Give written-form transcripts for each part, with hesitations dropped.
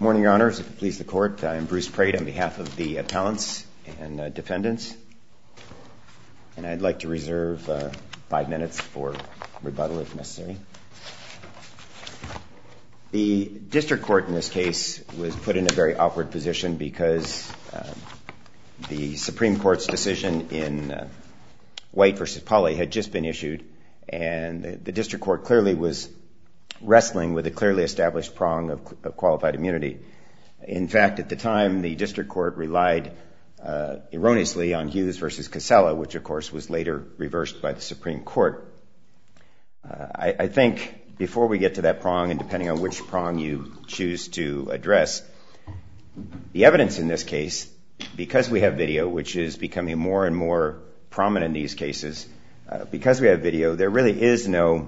Morning, Your Honors. If it please the Court, I am Bruce Prate on behalf of the appellants and defendants. And I'd like to reserve 5 minutes for rebuttal if necessary. The district court in this case was put in a very awkward position because the Supreme Court's decision in White v. Pauley had just been issued, and the district court clearly was wrestling with a clearly established prong of qualified immunity. In fact, at the time, the district court relied erroneously on Hughes v. Casella, which, of course, was later reversed by the Supreme Court. I think before we get to that prong, and depending on which prong you choose to address, the evidence in this case, because we have video, which is becoming more and more prominent in these cases, because we have video, there really is no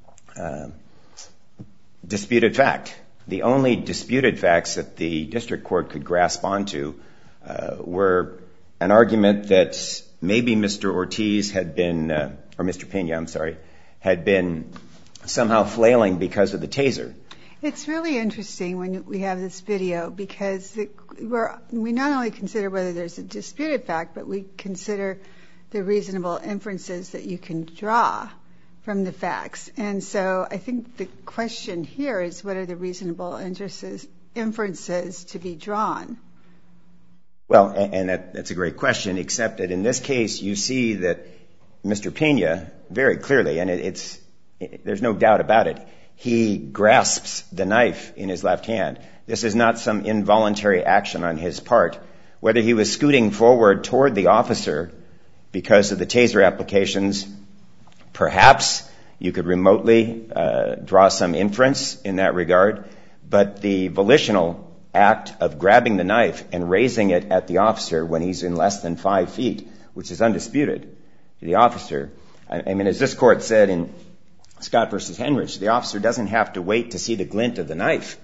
disputed fact. The only disputed facts that the district court could grasp onto were an argument that maybe Mr. Ortiz had been, or Mr. Pena, I'm sorry, had been somehow flailing because of the taser. It's really interesting when we have this video because we not only consider whether there's a disputed fact, but we consider the reasonable inferences that you can draw from the facts. And so I think the question here is, what are the reasonable inferences to be drawn? Well, and that's a great question, except that in this case you see that Mr. Pena, very clearly, and there's no doubt about it, he grasps the knife in his left hand. This is not some involuntary action on his part. Whether he was scooting forward toward the officer because of the taser applications, perhaps you could remotely draw some inference in that regard, but the volitional act of grabbing the knife and raising it at the officer when he's in less than 5 feet, which is undisputed to the officer. I mean, as this court said in Scott v. Henrich, the officer doesn't have to wait to see the glint of the knife.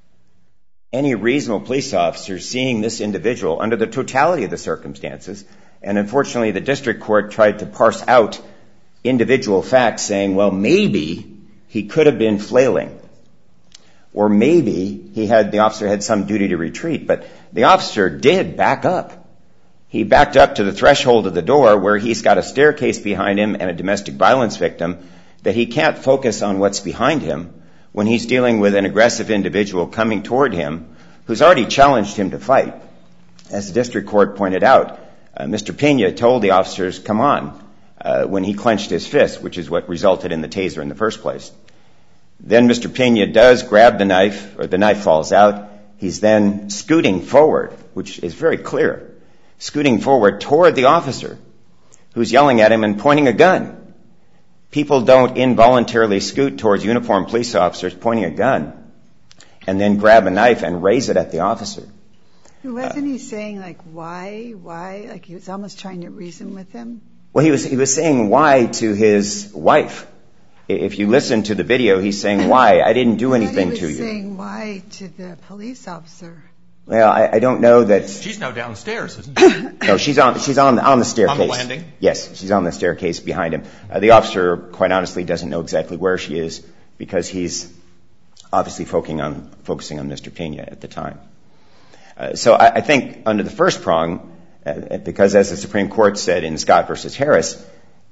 Any reasonable police officer seeing this individual under the totality of the circumstances, and unfortunately the district court tried to parse out individual facts saying, well, maybe he could have been flailing, or maybe the officer had some duty to retreat, but the officer did back up. He backed up to the threshold of the door where he's got a staircase behind him and a domestic violence victim, that he can't focus on what's behind him when he's dealing with an aggressive individual coming toward him who's already challenged him to fight. As the district court pointed out, Mr. Pena told the officers, come on, when he clenched his fist, which is what resulted in the taser in the first place. Then Mr. Pena does grab the knife, or the knife falls out. He's then scooting forward, which is very clear, scooting forward toward the officer who's yelling at him and pointing a gun. People don't involuntarily scoot towards uniformed police officers pointing a gun and then grab a knife and raise it at the officer. Wasn't he saying, like, why? Like he was almost trying to reason with him? Well, he was saying why to his wife. If you listen to the video, he's saying, why? I didn't do anything to you. He was saying why to the police officer. Well, I don't know that. She's now downstairs, isn't she? No, she's on the staircase. On the landing? Yes, she's on the staircase behind him. The officer, quite honestly, doesn't know exactly where she is because he's obviously focusing on Mr. Pena at the time. So I think under the first prong, because as the Supreme Court said in Scott v. Harris,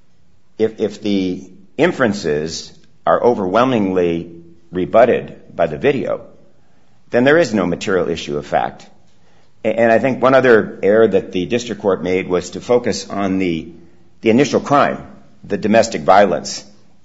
if the inferences are overwhelmingly rebutted by the video, then there is no material issue of fact. And I think one other error that the district court made was to focus on the initial crime, the domestic violence.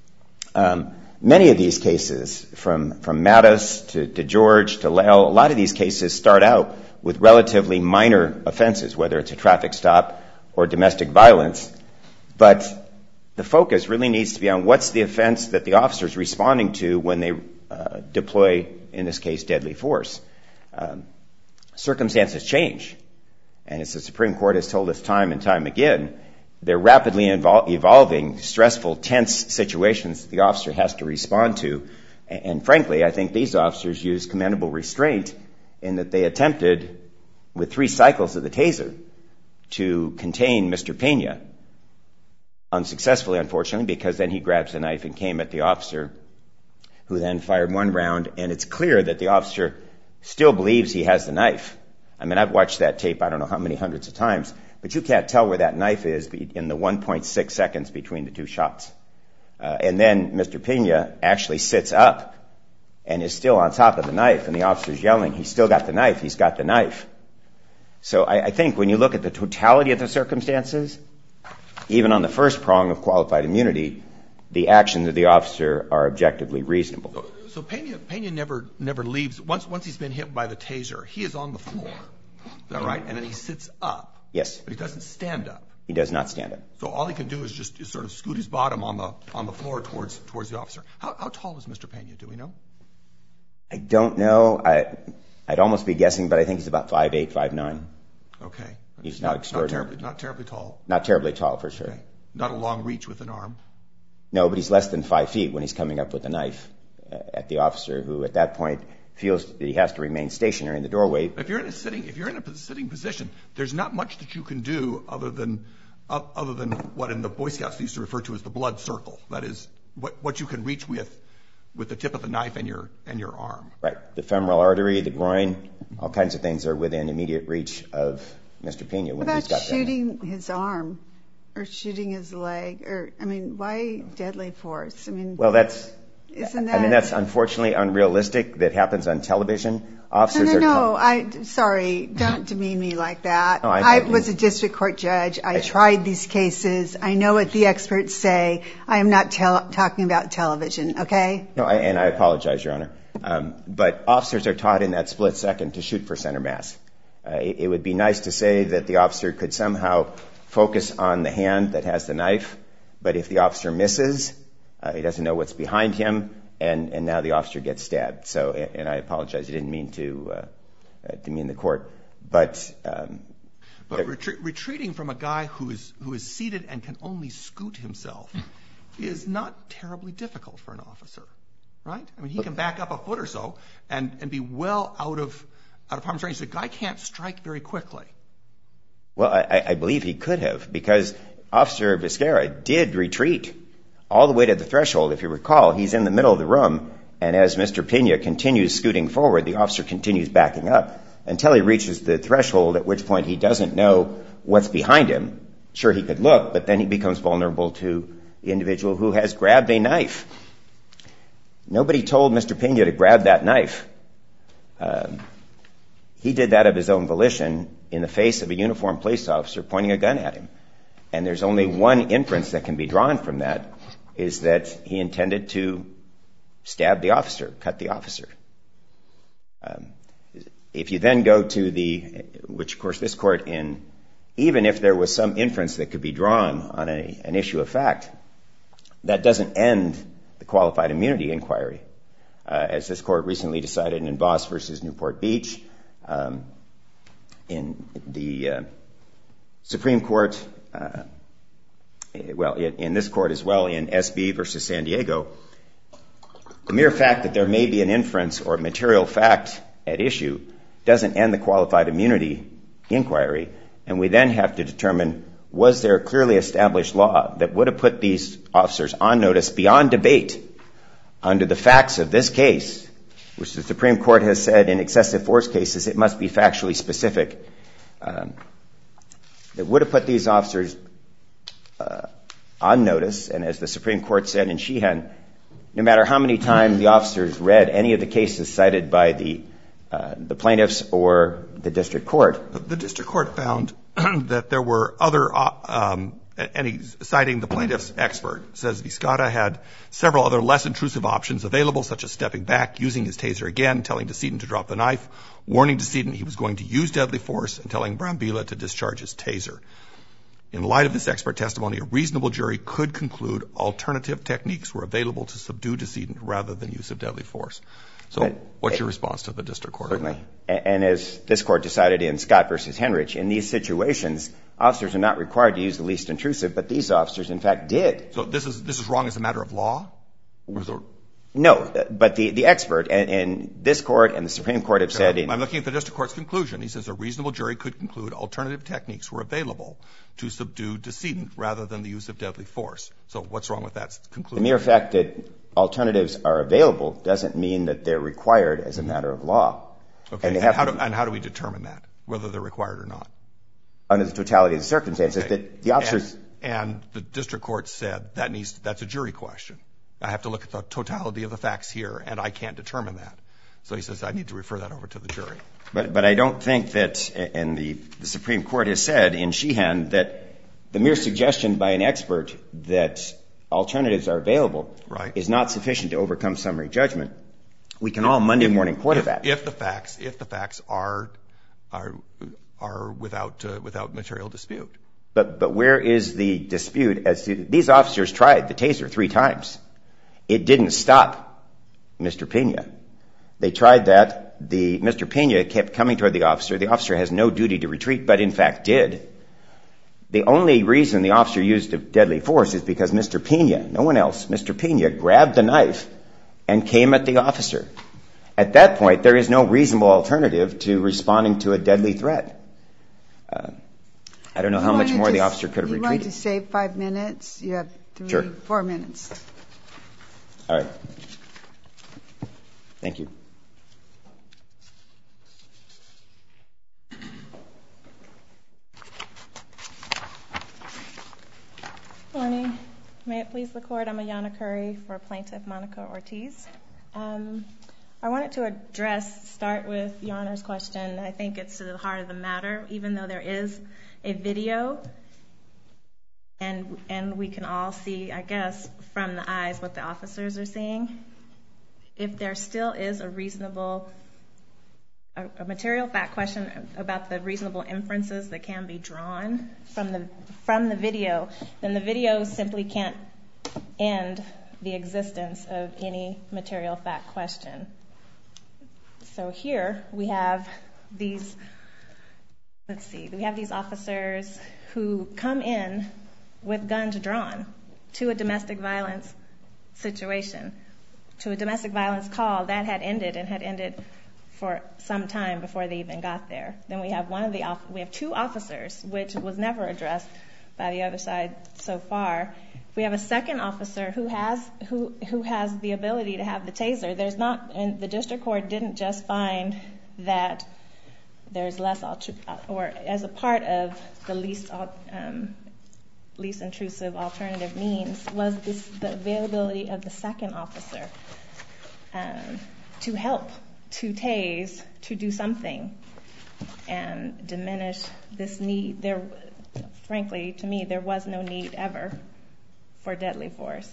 Many of these cases, from Mattis to George to Lale, a lot of these cases start out with relatively minor offenses, whether it's a traffic stop or domestic violence. But the focus really needs to be on what's the offense that the officer is responding to when they deploy, in this case, deadly force. Circumstances change. And as the Supreme Court has told us time and time again, they're rapidly evolving, stressful, tense situations that the officer has to respond to. And frankly, I think these officers used commendable restraint in that they attempted, with 3 cycles of the taser, to contain Mr. Pena. Unsuccessfully, unfortunately, because then he grabs the knife and came at the officer, who then fired 1 round. And it's clear that the officer still believes he has the knife. I mean, I've watched that tape I don't know how many hundreds of times, but you can't tell where that knife is in the 1.6 seconds between the two shots. And then Mr. Pena actually sits up and is still on top of the knife, and the officer's yelling, he's still got the knife, he's got the knife. So I think when you look at the totality of the circumstances, even on the first prong of qualified immunity, the actions of the officer are objectively reasonable. So Pena never leaves. Once he's been hit by the taser, he is on the floor. Is that right? And then he sits up. Yes. But he doesn't stand up. He does not stand up. So all he can do is just sort of scoot his bottom on the floor towards the officer. How tall is Mr. Pena? Do we know? I don't know. I'd almost be guessing, but I think he's about 5'8", 5'9". Okay. He's not extraordinary. Not terribly tall. Not terribly tall, for sure. Okay. Not a long reach with an arm. No, but he's less than 5 feet when he's coming up with a knife at the officer, who at that point feels that he has to remain stationary in the doorway. If you're in a sitting position, there's not much that you can do other than what in the Boy Scouts they used to refer to as the blood circle. That is what you can reach with the tip of the knife and your arm. Right. The femoral artery, the groin, all kinds of things are within immediate reach of Mr. Pena when he's got that. What about shooting his arm or shooting his leg? Or, I mean, why deadly force? I mean, well, isn't that? I mean, that's unfortunately unrealistic. That happens on television. Officers sorry, don't demean me like that. No, I was a district court judge. I tried these cases. I know what the experts say. I am not talking about television, okay? No, and I apologize, Your Honor. But officers are taught in that split second to shoot for center mass. It would be nice to say that the officer could somehow focus on the hand that has the knife, but if the officer misses, he doesn't know what's behind him, and now the officer gets stabbed. So, and I apologize, I didn't mean to demean the court, but retreating from a guy who is seated and can only scoot himself is not terribly difficult for an officer, right? I mean, he can back up a foot or so and be well out of harm's range. The guy can't strike very quickly. Well, I believe he could have, because Officer Vizcarra did retreat all the way to the threshold. If you recall, he's in the middle of the room, and as Mr. Pena continues scooting forward, the officer continues backing up until he reaches the threshold, at which point he doesn't know what's behind him. Sure, he could look, but then he becomes vulnerable to the individual who has grabbed a knife. Nobody told Mr. Pena to grab that knife. He did that of his own volition in the face of a uniformed police officer pointing a gun at him. And there's only one inference that can be drawn from that, is that he intended to stab the officer, cut the officer. If you then go to which of course this court, even if there was some inference that could be drawn on an issue of fact, that doesn't end the qualified immunity inquiry. As this court recently decided in Voss versus Newport Beach, in the Supreme Court, in this court as well, in SB versus San Diego, the mere fact that there may be an inference or material fact at issue doesn't end the qualified immunity inquiry, and we then have to determine, was there a clearly established law that would have put these officers on notice beyond debate under the facts of this case, which the Supreme Court has said in excessive force cases it must be factually specific, that would have put these officers on notice. And as the Supreme Court said in Sheehan, no matter how many times the officers read any of the cases cited by the plaintiffs or the district court. The district court found that there were other, and he's citing the plaintiff's expert, says Vizcarra had several other less intrusive options available, such as stepping back, using his taser again, telling decedent to drop the knife, warning decedent he was going to use deadly force, and telling Brambilla to discharge his taser. In light of this expert testimony, a reasonable jury could conclude alternative techniques were available to subdue decedent rather than use of deadly force. So what's your response to the district court? Certainly. And as this court decided in Scott versus Henrich, in these situations, officers are not required to use the least intrusive, but these officers, in fact, did. So this is wrong as a matter of law? No, but the expert and this court and the Supreme Court have said... I'm looking at the district court's conclusion. He says a reasonable jury could conclude alternative techniques were available to subdue decedent rather than the use of deadly force. So what's wrong with that conclusion? The mere fact that alternatives are available doesn't mean that they're required as a matter of law. Okay. And, how do we determine that, whether they're required or not? Under the totality of the circumstances, that the officers... And the district court said that's a jury question. I have to look at the totality of the facts here, and I can't determine that. So he says I need to refer that over to the jury. But I don't think that, and the Supreme Court has said in Sheehan that the mere suggestion by an expert that alternatives are available is not sufficient to overcome summary judgment. We can all Monday morning quarterback. If the facts are without material dispute. But where is the dispute? These officers tried the taser 3 times. It didn't stop Mr. Pena. They tried that. Mr. Pena kept coming toward the officer. The officer has no duty to retreat, but in fact did. The only reason the officer used a deadly force is because Mr. Pena, no one else, Mr. Pena grabbed the knife and came at the officer. At that point, there is no reasonable alternative to responding to a deadly threat. I don't know how much more the officer could have retreated. You wanted to save 5 minutes. You have 4 minutes. All right. Thank you. Good morning. May it please the Court, I'm Ayanna Curry for Plaintiff Monica Ortiz. I wanted to start with Your Honor's question. I think it's to the heart of the matter, even though there is a video, and we can all see, I guess, from the eyes what the officers are seeing. If there still is a material fact question about the reasonable inferences that can be drawn from the video, then the video simply can't end the existence of any material fact question. So here we have these officers who come in with guns drawn to a domestic violence situation, to a domestic violence call that had ended for some time before they even got there. Then we have 2 officers, which was never addressed by the other side so far. We have a second officer who has the ability to have the taser. And the district court didn't just find that there's less, or as a part of the least intrusive alternative means, was the availability of the second officer to help, to tase, to do something, and diminish this need. Frankly, to me, there was no need ever for deadly force.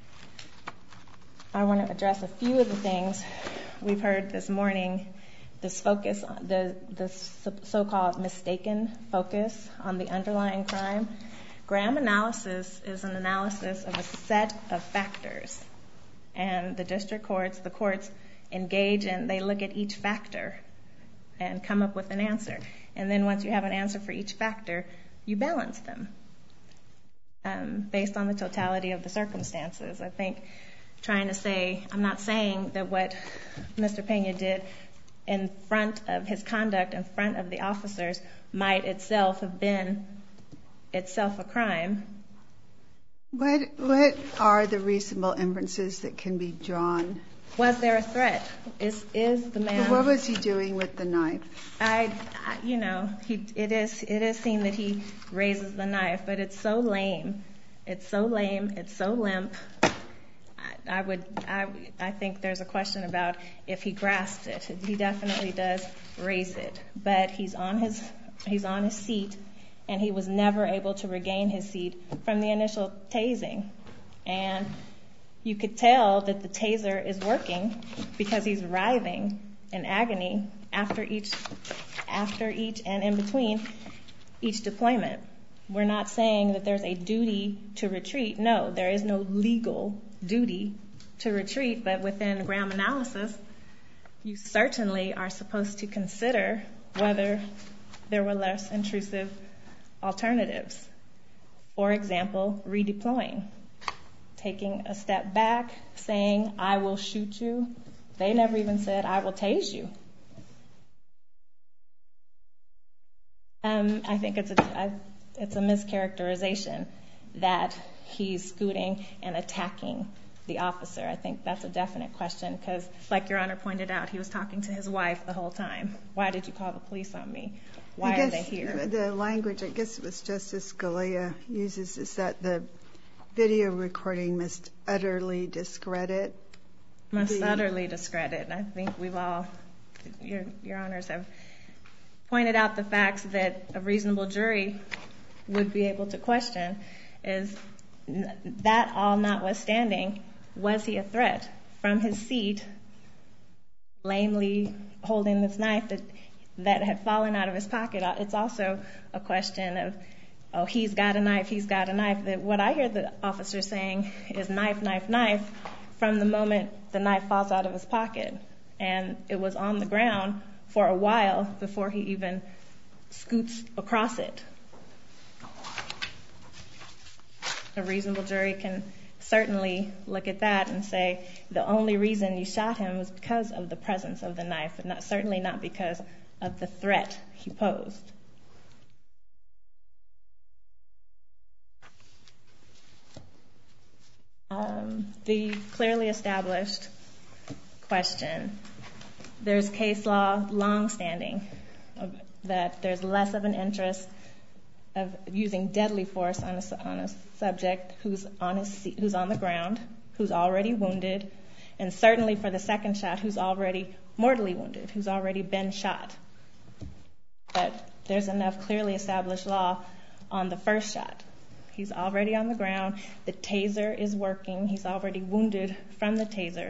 I want to address a few of the things we've heard this morning. This focus, the so-called mistaken focus on the underlying crime. Graham analysis is an analysis of a set of factors, and the courts engage and they look at each factor and come up with an answer. And then once you have an answer for each factor, you balance them based on the totality of the circumstances. I think I'm not saying that what Mr. Pena did in front of his conduct, in front of the officers, might itself have been itself a crime. What are the reasonable inferences that can be drawn? Was there a threat? Is the man? What was he doing with the knife? It is seen that he raises the knife, but it's so lame. It's so limp. I think there's a question about if he grasped it. He definitely does raise it, but he's on his seat, and he was never able to regain his seat from the initial tasing. And you could tell that the taser is working because he's writhing in agony after each and in between each deployment. We're not saying that there's a duty to retreat. No, there is no legal duty to retreat, but within Graham analysis, you certainly are supposed to consider whether there were less intrusive alternatives. For example, redeploying. Taking a step back, saying, I will shoot you. They never even said, I will tase you. I think it's a mischaracterization that he's scooting and attacking the officer. I think that's a definite question because, like Your Honor pointed out, he was talking to his wife the whole time. Why did you call the police on me? Why are they here? The language, I guess it was Justice Scalia uses, is that the video recording must utterly discredit. Utterly discredit. I think we've all, Your Honors, have pointed out the facts that a reasonable jury would be able to question. Is that all notwithstanding, was he a threat from his seat, lamely holding this knife that had fallen out of his pocket? It's also a question of, oh, he's got a knife, he's got a knife. What I hear the officer saying is knife, knife, knife from the moment the knife falls out of his pocket. And it was on the ground for a while before he even scoots across it. A reasonable jury can certainly look at that and say the only reason you shot him was because of the presence of the knife, and certainly not because of the threat he posed. The clearly established question, there's case law long-standing that there's less of an interest of using deadly force on a subject who's on the ground, who's already wounded, and certainly for the second shot, who's already mortally wounded, who's already been shot. But there's enough clearly established law on the first shot. He's already on the ground. The taser is working. He's already wounded from the taser.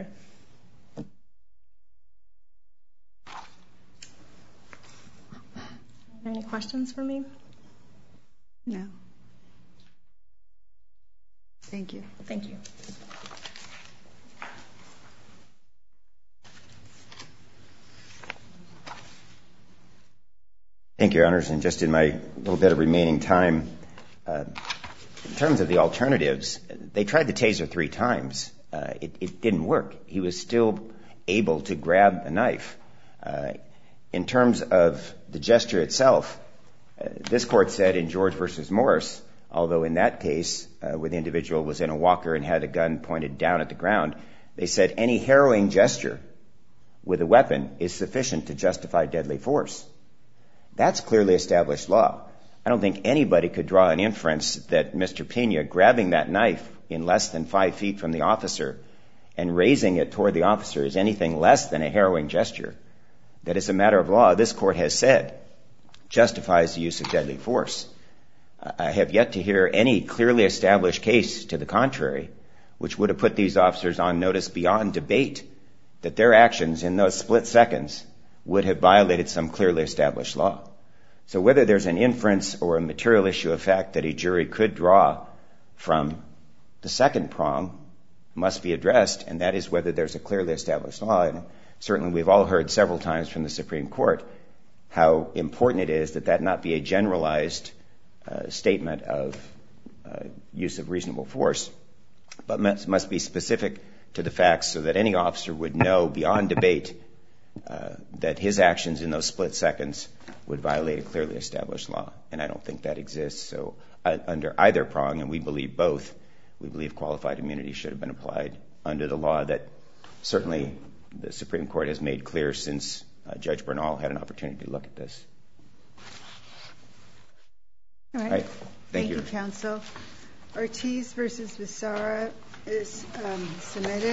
Any questions for me? No. Thank you. Thank you. Thank you, Your Honors. And just in my little bit of remaining time, in terms of the alternatives, they tried the taser 3 times. It didn't work. He was still able to grab a knife. In terms of the gesture itself, this court said in George versus Morris, although in that case, where the individual was in a walker and had a gun pointed down at the ground, they said any harrowing gesture with a weapon is sufficient to justify deadly force. That's clearly established law. I don't think anybody could draw an inference that Mr. Pena grabbing that knife in less than 5 feet from the officer and raising it toward the officer is anything less than a harrowing gesture. That as a matter of law, this court has said, justifies the use of deadly force. I have yet to hear any clearly established case to the contrary, which would have put these officers on notice beyond debate that their actions in those split seconds would have violated some clearly established law. So whether there's an inference or a material issue of fact that a jury could draw from the second prong must be addressed, and that is whether there's a clearly established law. And certainly we've all heard several times from the Supreme Court how important it is that not be a generalized statement of use of reasonable force, but must be specific to the facts so that any officer would know beyond debate that his actions in those split seconds would violate a clearly established law. And I don't think that exists. So under either prong, and we believe both, we believe qualified immunity should have been applied under the law that certainly the Supreme Court has made clear since Judge Bernal had an opportunity to look at this. All right. All right. Thank you, counsel. Ortiz versus Visara is submitted.